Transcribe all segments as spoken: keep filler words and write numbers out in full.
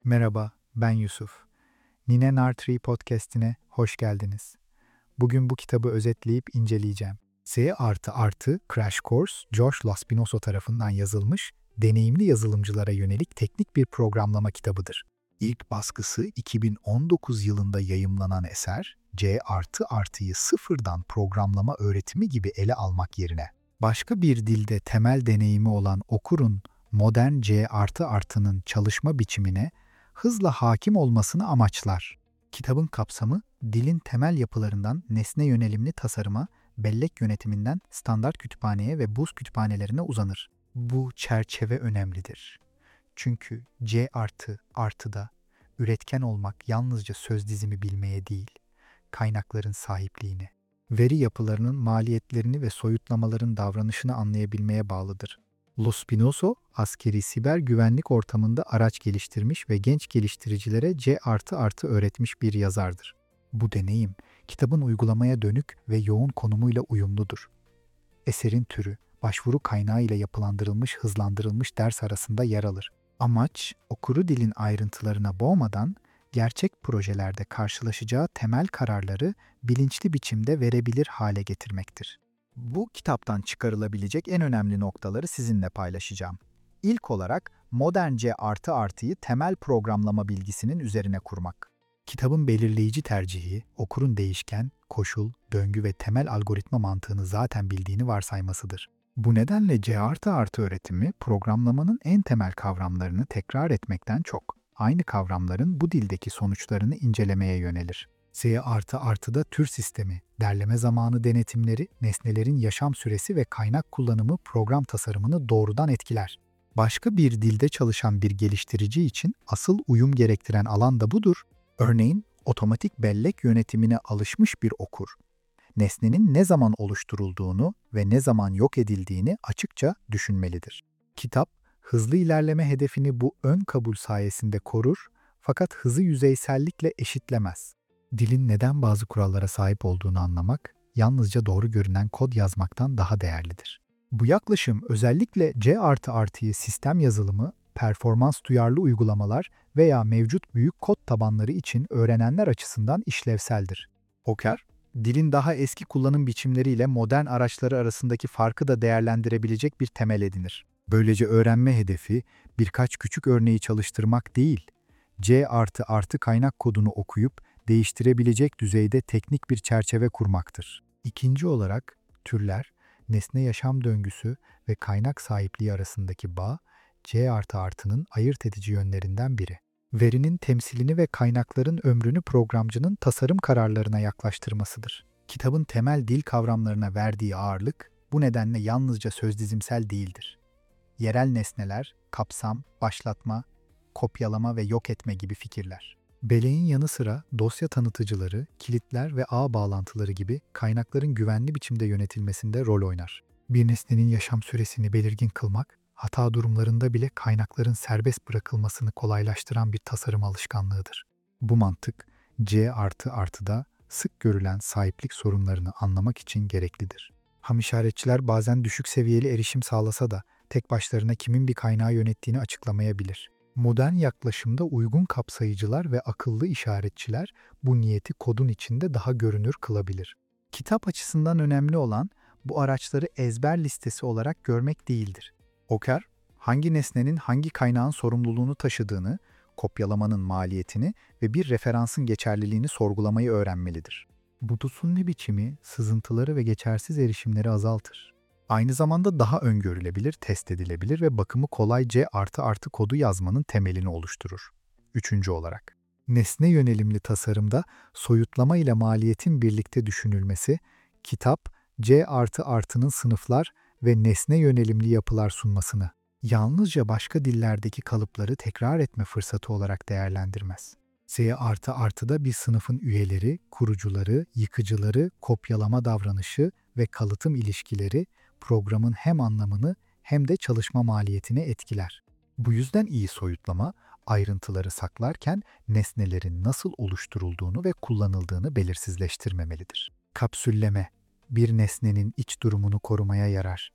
Merhaba, ben Yusuf. Nine Nartree podcast'ine hoş geldiniz. Bugün bu kitabı özetleyip inceleyeceğim. S artı artı Crash Course, Josh Laspinoso tarafından yazılmış, deneyimli yazılımcılara yönelik teknik bir programlama kitabıdır. İlk baskısı iki bin on dokuz yılında yayımlanan eser, C artı artıyı sıfırdan programlama öğretimi gibi ele almak yerine, başka bir dilde temel deneyimi olan okurun modern C artı artının çalışma biçimine hızla hakim olmasını amaçlar. Kitabın kapsamı, dilin temel yapılarından nesne yönelimli tasarıma, bellek yönetiminden standart kütüphaneye ve buz kütüphanelerine uzanır. Bu çerçeve önemlidir. Çünkü C artı artıda üretken olmak yalnızca söz dizimi bilmeye değil, kaynakların sahipliğini, veri yapılarının maliyetlerini ve soyutlamaların davranışını anlayabilmeye bağlıdır. Lo Spinoso, askeri siber güvenlik ortamında araç geliştirmiş ve genç geliştiricilere C artı artı öğretmiş bir yazardır. Bu deneyim, kitabın uygulamaya dönük ve yoğun konumuyla uyumludur. Eserin türü, başvuru kaynağı ile yapılandırılmış hızlandırılmış ders arasında yer alır. Amaç, okuru dilin ayrıntılarına boğmadan, gerçek projelerde karşılaşacağı temel kararları bilinçli biçimde verebilir hale getirmektir. Bu kitaptan çıkarılabilecek en önemli noktaları sizinle paylaşacağım. İlk olarak modern C artı artıyı temel programlama bilgisinin üzerine kurmak. Kitabın belirleyici tercihi, okurun değişken, koşul, döngü ve temel algoritma mantığını zaten bildiğini varsaymasıdır. Bu nedenle C artı artı öğretimi programlamanın en temel kavramlarını tekrar etmekten çok, aynı kavramların bu dildeki sonuçlarını incelemeye yönelir. C artı artıda tür sistemi, derleme zamanı denetimleri, nesnelerin yaşam süresi ve kaynak kullanımı program tasarımını doğrudan etkiler. Başka bir dilde çalışan bir geliştirici için asıl uyum gerektiren alan da budur. Örneğin, otomatik bellek yönetimine alışmış bir okur, nesnenin ne zaman oluşturulduğunu ve ne zaman yok edildiğini açıkça düşünmelidir. Kitap, hızlı ilerleme hedefini bu ön kabul sayesinde korur, fakat hızı yüzeysellikle eşitlemez. Dilin neden bazı kurallara sahip olduğunu anlamak, yalnızca doğru görünen kod yazmaktan daha değerlidir. Bu yaklaşım özellikle C artı artıyı sistem yazılımı, performans duyarlı uygulamalar veya mevcut büyük kod tabanları için öğrenenler açısından işlevseldir. Oker, dilin daha eski kullanım biçimleriyle modern araçları arasındaki farkı da değerlendirebilecek bir temel edinir. Böylece öğrenme hedefi birkaç küçük örneği çalıştırmak değil, C artı artı kaynak kodunu okuyup değiştirebilecek düzeyde teknik bir çerçeve kurmaktır. İkinci olarak, türler, nesne yaşam döngüsü ve kaynak sahipliği arasındaki bağ, C artı artının ayırt edici yönlerinden biri. Verinin temsilini ve kaynakların ömrünü programcının tasarım kararlarına yaklaştırmasıdır. Kitabın temel dil kavramlarına verdiği ağırlık, bu nedenle yalnızca sözdizimsel değildir. Yerel nesneler, kapsam, başlatma, kopyalama ve yok etme gibi fikirler. Belleğin yanı sıra dosya tanıtıcıları, kilitler ve ağ bağlantıları gibi kaynakların güvenli biçimde yönetilmesinde rol oynar. Bir nesnenin yaşam süresini belirgin kılmak, hata durumlarında bile kaynakların serbest bırakılmasını kolaylaştıran bir tasarım alışkanlığıdır. Bu mantık, C artı artıda sık görülen sahiplik sorunlarını anlamak için gereklidir. Ham işaretçiler bazen düşük seviyeli erişim sağlasa da tek başlarına kimin bir kaynağı yönettiğini açıklamayabilir. Modern yaklaşımda uygun kapsayıcılar ve akıllı işaretçiler bu niyeti kodun içinde daha görünür kılabilir. Kitap açısından önemli olan bu araçları ezber listesi olarak görmek değildir. Oker, hangi nesnenin hangi kaynağın sorumluluğunu taşıdığını, kopyalamanın maliyetini ve bir referansın geçerliliğini sorgulamayı öğrenmelidir. Bu tutumlu biçimi sızıntıları ve geçersiz erişimleri azaltır. Aynı zamanda daha öngörülebilir, test edilebilir ve bakımı kolay C artı artı kodu yazmanın temelini oluşturur. Üçüncü olarak, nesne yönelimli tasarımda soyutlama ile maliyetin birlikte düşünülmesi, kitap, C artı artının sınıflar ve nesne yönelimli yapılar sunmasını, yalnızca başka dillerdeki kalıpları tekrar etme fırsatı olarak değerlendirmez. C artı artıda bir sınıfın üyeleri, kurucuları, yıkıcıları, kopyalama davranışı ve kalıtım ilişkileri, programın hem anlamını hem de çalışma maliyetini etkiler. Bu yüzden iyi soyutlama, ayrıntıları saklarken nesnelerin nasıl oluşturulduğunu ve kullanıldığını belirsizleştirmemelidir. Kapsülleme, bir nesnenin iç durumunu korumaya yarar.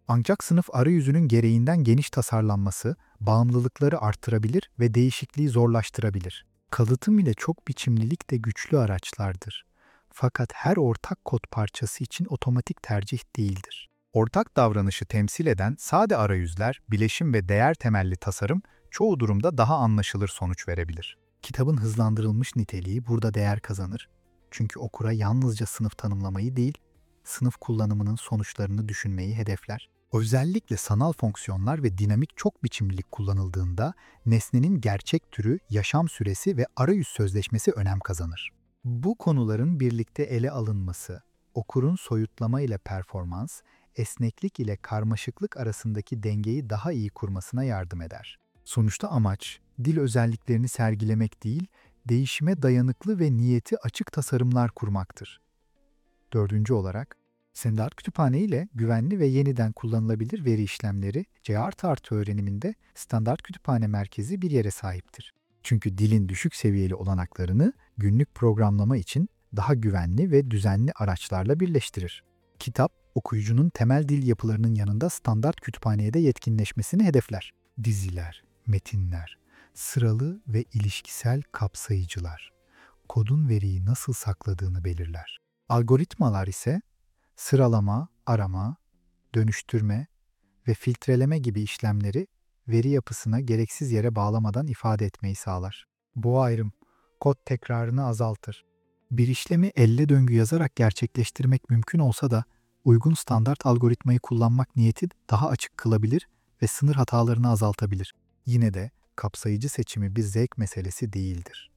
Ancak sınıf arayüzünün gereğinden geniş tasarlanması, bağımlılıkları arttırabilir ve değişikliği zorlaştırabilir. Kalıtım ile çok biçimlilik de güçlü araçlardır. Fakat her ortak kod parçası için otomatik tercih değildir. Ortak davranışı temsil eden sade arayüzler, bileşim ve değer temelli tasarım çoğu durumda daha anlaşılır sonuç verebilir. Kitabın hızlandırılmış niteliği burada değer kazanır. Çünkü okura yalnızca sınıf tanımlamayı değil, sınıf kullanımının sonuçlarını düşünmeyi hedefler. Özellikle sanal fonksiyonlar ve dinamik çok biçimlilik kullanıldığında nesnenin gerçek türü, yaşam süresi ve arayüz sözleşmesi önem kazanır. Bu konuların birlikte ele alınması, okurun soyutlama ile performans, esneklik ile karmaşıklık arasındaki dengeyi daha iyi kurmasına yardım eder. Sonuçta amaç, dil özelliklerini sergilemek değil, değişime dayanıklı ve niyeti açık tasarımlar kurmaktır. Dördüncü olarak, standart kütüphane ile güvenli ve yeniden kullanılabilir veri işlemleri C artı artı öğreniminde standart kütüphane merkezi bir yere sahiptir. Çünkü dilin düşük seviyeli olanaklarını günlük programlama için daha güvenli ve düzenli araçlarla birleştirir. Kitap, okuyucunun temel dil yapılarının yanında standart kütüphaneye de yetkinleşmesini hedefler. Diziler, metinler, sıralı ve ilişkisel kapsayıcılar, kodun veriyi nasıl sakladığını belirler. Algoritmalar ise sıralama, arama, dönüştürme ve filtreleme gibi işlemleri veri yapısına gereksiz yere bağlamadan ifade etmeyi sağlar. Bu ayrım, kod tekrarını azaltır. Bir işlemi elle döngü yazarak gerçekleştirmek mümkün olsa da, uygun standart algoritmayı kullanmak niyeti daha açık kılabilir ve sınır hatalarını azaltabilir. Yine de kapsayıcı seçimi bir zevk meselesi değildir.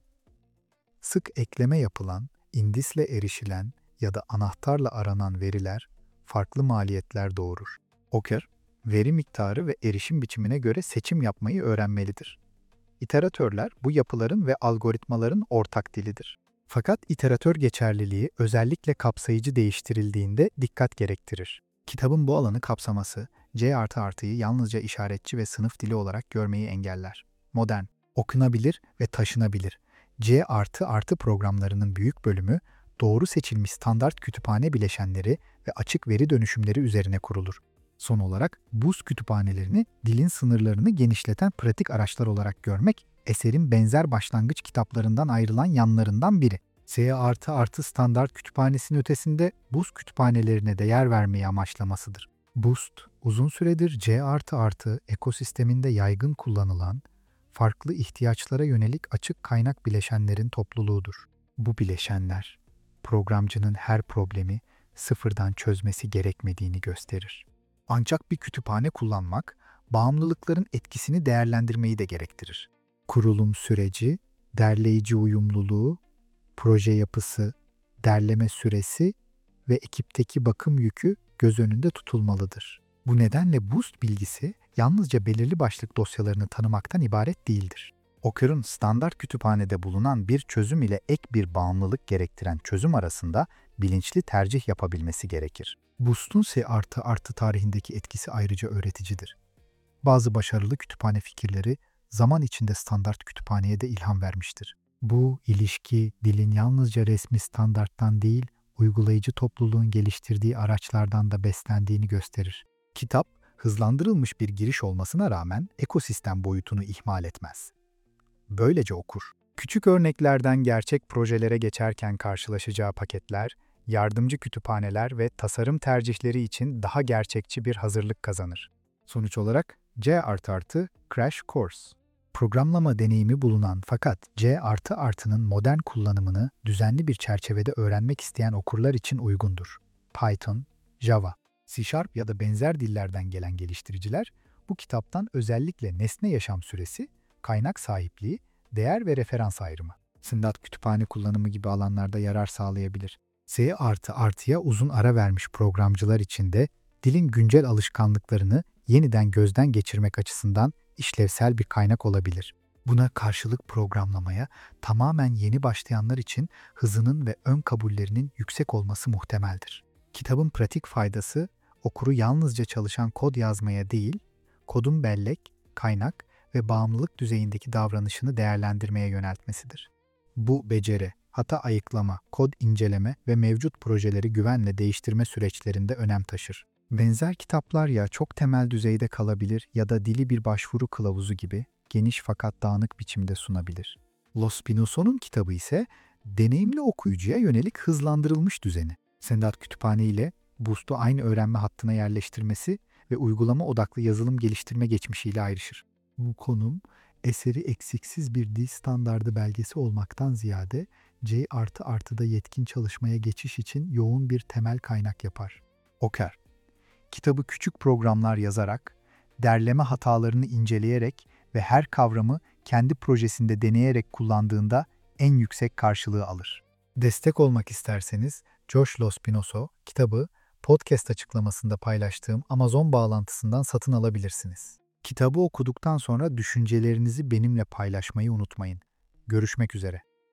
Sık ekleme yapılan, indisle erişilen ya da anahtarla aranan veriler farklı maliyetler doğurur. Okur, veri miktarı ve erişim biçimine göre seçim yapmayı öğrenmelidir. İteratörler bu yapıların ve algoritmaların ortak dilidir. Fakat iteratör geçerliliği özellikle kapsayıcı değiştirildiğinde dikkat gerektirir. Kitabın bu alanı kapsaması, C artı artıyı yalnızca işaretçi ve sınıf dili olarak görmeyi engeller. Modern, okunabilir ve taşınabilir. C artı artı programlarının büyük bölümü, doğru seçilmiş standart kütüphane bileşenleri ve açık veri dönüşümleri üzerine kurulur. Son olarak, buz kütüphanelerini dilin sınırlarını genişleten pratik araçlar olarak görmek, eserin benzer başlangıç kitaplarından ayrılan yanlarından biri. C artı artı standart kütüphanesinin ötesinde buz kütüphanelerine de yer vermeyi amaçlamasıdır. Boost, uzun süredir C artı artı ekosisteminde yaygın kullanılan, farklı ihtiyaçlara yönelik açık kaynak bileşenlerin topluluğudur. Bu bileşenler, programcının her problemi sıfırdan çözmesi gerekmediğini gösterir. Ancak bir kütüphane kullanmak, bağımlılıkların etkisini değerlendirmeyi de gerektirir. Kurulum süreci, derleyici uyumluluğu, proje yapısı, derleme süresi ve ekipteki bakım yükü göz önünde tutulmalıdır. Bu nedenle Boost bilgisi yalnızca belirli başlık dosyalarını tanımaktan ibaret değildir. Okur'un standart kütüphanede bulunan bir çözüm ile ek bir bağımlılık gerektiren çözüm arasında bilinçli tercih yapabilmesi gerekir. Boost'un C artı artı tarihindeki etkisi ayrıca öğreticidir. Bazı başarılı kütüphane fikirleri zaman içinde standart kütüphaneye de ilham vermiştir. Bu ilişki dilin yalnızca resmi standarttan değil, uygulayıcı topluluğun geliştirdiği araçlardan da beslendiğini gösterir. Kitap, hızlandırılmış bir giriş olmasına rağmen ekosistem boyutunu ihmal etmez. Böylece okur, küçük örneklerden gerçek projelere geçerken karşılaşacağı paketler, yardımcı kütüphaneler ve tasarım tercihleri için daha gerçekçi bir hazırlık kazanır. Sonuç olarak C artı artı Crash Course. Programlama deneyimi bulunan fakat C artı artının modern kullanımını düzenli bir çerçevede öğrenmek isteyen okurlar için uygundur. Python, Java, C Sharp ya da benzer dillerden gelen geliştiriciler bu kitaptan özellikle nesne yaşam süresi, kaynak sahipliği, değer ve referans ayrımı, standart kütüphane kullanımı gibi alanlarda yarar sağlayabilir. C artı artıya uzun ara vermiş programcılar için de dilin güncel alışkanlıklarını yeniden gözden geçirmek açısından işlevsel bir kaynak olabilir. Buna karşılık programlamaya tamamen yeni başlayanlar için hızının ve ön kabullerinin yüksek olması muhtemeldir. Kitabın pratik faydası, okuru yalnızca çalışan kod yazmaya değil, kodun bellek, kaynak ve bağımlılık düzeyindeki davranışını değerlendirmeye yöneltmesidir. Bu beceri, hata ayıklama, kod inceleme ve mevcut projeleri güvenle değiştirme süreçlerinde önem taşır. Benzer kitaplar ya çok temel düzeyde kalabilir ya da dili bir başvuru kılavuzu gibi geniş fakat dağınık biçimde sunabilir. Lo Spinoso'nun kitabı ise deneyimli okuyucuya yönelik hızlandırılmış düzeni. Standart Kütüphane ile Boost'u aynı öğrenme hattına yerleştirmesi ve uygulama odaklı yazılım geliştirme geçmişiyle ayrışır. Bu konum, eseri eksiksiz bir dil standardı belgesi olmaktan ziyade C artı artıda yetkin çalışmaya geçiş için yoğun bir temel kaynak yapar. Oker, kitabı küçük programlar yazarak, derleme hatalarını inceleyerek ve her kavramı kendi projesinde deneyerek kullandığında en yüksek karşılığı alır. Destek olmak isterseniz Josh Lospinoso kitabı podcast açıklamasında paylaştığım Amazon bağlantısından satın alabilirsiniz. Kitabı okuduktan sonra düşüncelerinizi benimle paylaşmayı unutmayın. Görüşmek üzere.